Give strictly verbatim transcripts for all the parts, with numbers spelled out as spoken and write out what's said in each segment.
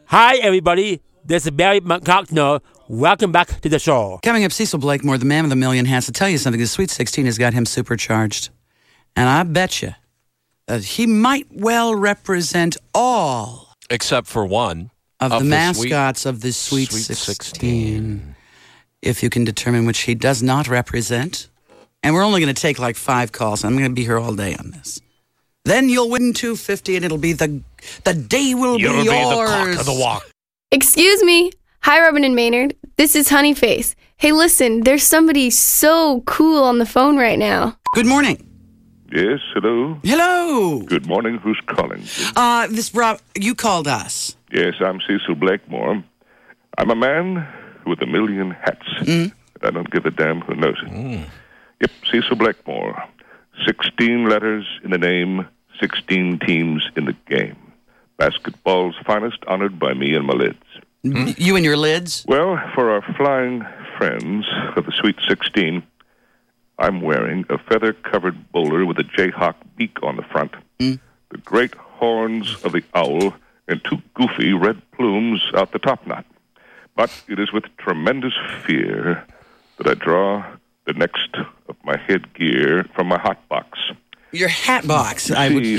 Hi, everybody. This is Barry McCocknell. Welcome back to the show. Coming up, Cecil Blakemore, the man with a million hats. To tell you something, the Sweet sixteen has got him supercharged. And I bet you that he might well represent all. Except for one. Of, of the, the mascots sweet, of the Sweet, Sweet sixteen. sixteen. If you can determine which he does not represent. And we're only going to take like five calls. I'm going to be here all day on this. Then you'll win two hundred fifty dollars and it'll be the the day will You'll be yours. You'll be the cock of the walk. Excuse me. Hi, Robin and Maynard. This is Honeyface. Hey, listen, there's somebody so cool on the phone right now. Good morning. Yes, hello. Hello. Good morning. Who's calling? Uh, this Rob, you called us. Yes, I'm Cecil Blakemore. I'm a man with a million hats. Mm. I don't give a damn who knows it. Mm. Yep, Cecil Blakemore. Sixteen letters in the name, sixteen teams in the game. Basketball's finest, honored by me and my lids. Mm. You and your lids? Well, for our flying friends of the Sweet sixteen, I'm wearing a feather-covered bowler with a Jayhawk beak on the front, mm. the great horns of the owl, and two goofy red plumes out the top knot. But it is with tremendous fear that I draw the next of my headgear from my hot box. Your hat box. I would.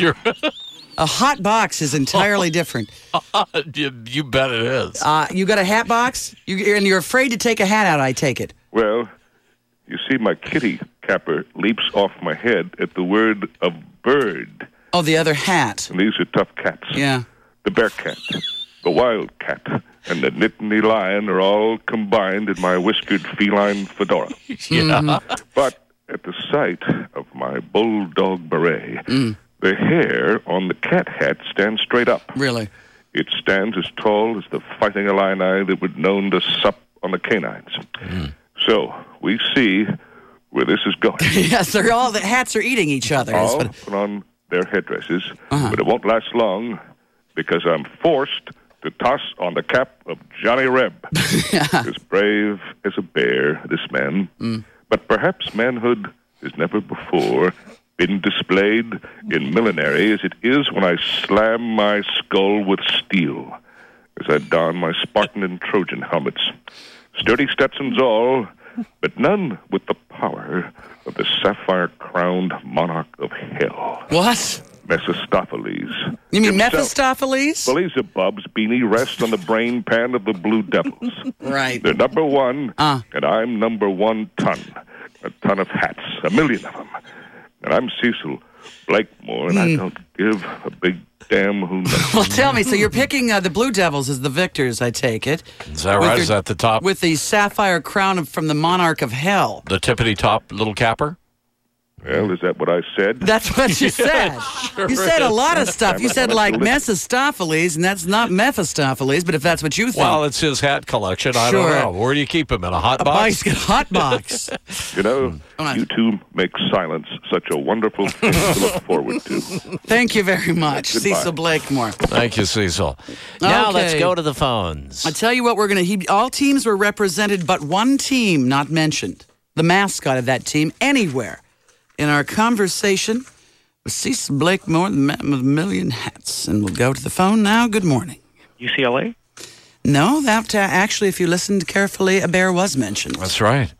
A hot box is entirely different. you, you bet it is. Uh, you got a hat box? You, and you're afraid to take a hat out, I take it. Well, you see, my kitty capper leaps off my head at the word of bird. Oh, the other hat. And these are tough cats. Yeah. The bear cat, the wild cat, and the Nittany lion are all combined in my whiskered feline fedora. Yeah. Mm-hmm. But at the sight of my bulldog beret, mm. the hair on the cat hat stands straight up. Really? It stands as tall as the fighting Illini that were known to sup on the canines. Mm. So we see where this is going. Yes, they're all the hats are eating each other. All what... put on their headdresses, uh-huh. but it won't last long because I'm forced to toss on the cap of Johnny Reb. Yeah. As brave as a bear, this man. Mm. But perhaps manhood has never before been displayed in millinery as it is when I slam my skull with steel, as I don my Spartan and Trojan helmets. Sturdy Stetsons all, but none with the power of the sapphire-crowned monarch of hell. What? Mephistopheles. You mean himself. Mephistopheles? Beelzebub's beanie rests on the brain pan of the Blue Devils. Right. They're number one, uh. and I'm number one ton. A ton of hats, a million of them. And I'm Cecil Blakemore, and mm. I don't give a big damn who knows. Well, tell me, so you're picking uh, the Blue Devils as the victors, I take it. Is that right? Your, is that the top? With the sapphire crown of, from the monarch of hell. The tippity-top little capper? Well, is that what I said? That's what you said. Yeah, sure you said is. a lot of stuff. You said like Mephistopheles, and that's not Mephistopheles, but if that's what you think. Well, it's his hat collection. I sure. don't know. Where do you keep him? In a hot a box? A hot box. You know, you two make silence such a wonderful thing to look forward to. Thank you very much, Goodbye. Cecil Blakemore. Thank you, Cecil. Now okay. let's go to the phones. I tell you what, we're going to. All teams were represented, but one team not mentioned. The mascot of that team anywhere. In our conversation with Cecil Blakemore, the man with a million hats. And we'll go to the phone now. Good morning. U C L A? No, that uh, actually, if you listened carefully, a bear was mentioned. That's right.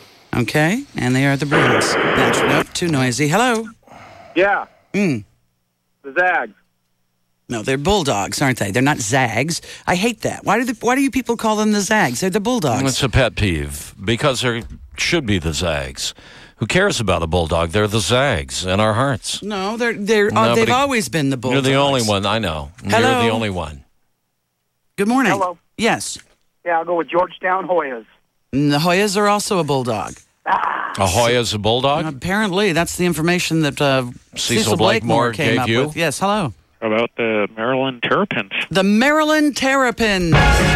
Okay, and they are the Bruins. That's nope, too noisy. Hello. Yeah. Mm. The Zags. No, they're bulldogs, aren't they? They're not Zags. I hate that. Why do the, why do you people call them the Zags? They're the bulldogs. It's a pet peeve because there should be the Zags. Who cares about a bulldog? They're the Zags in our hearts. No, they're they're uh, they've always been the bulldogs. You're the only one I know. Hello. You're the only one. Good morning. Hello. Yes. Yeah, I'll go with Georgetown Hoyas. And the Hoyas are also a bulldog. Ah. A Hoya's a bulldog? Uh, apparently, that's the information that uh, Cecil, Cecil Blakemore, Blakemore came gave up you. with. Yes. Hello. How about the Maryland Terrapins? The Maryland Terrapins.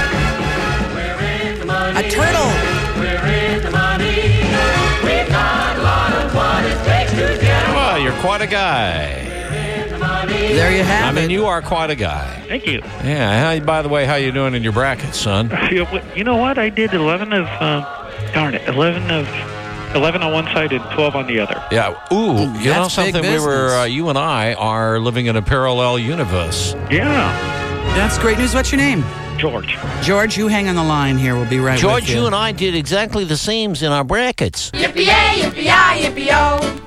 A turtle. We're in the money. We've got a lot of what it takes to get Well, you're quite a guy. There you have I it. mean, you are quite a guy. Thank you. Yeah. How, by the way, how you doing in your bracket, son? You know what? I did eleven of, uh, darn it, eleven of, eleven on one side and twelve on the other. Yeah. Ooh, you know That's big something? We were, business. uh, you and I are living in a parallel universe. Yeah. That's great news. What's your name? George. George, you hang on the line here. We'll be right George, with you. you and I did exactly the same in our brackets. Yippee-yay, yippee-yi, yippee-yo.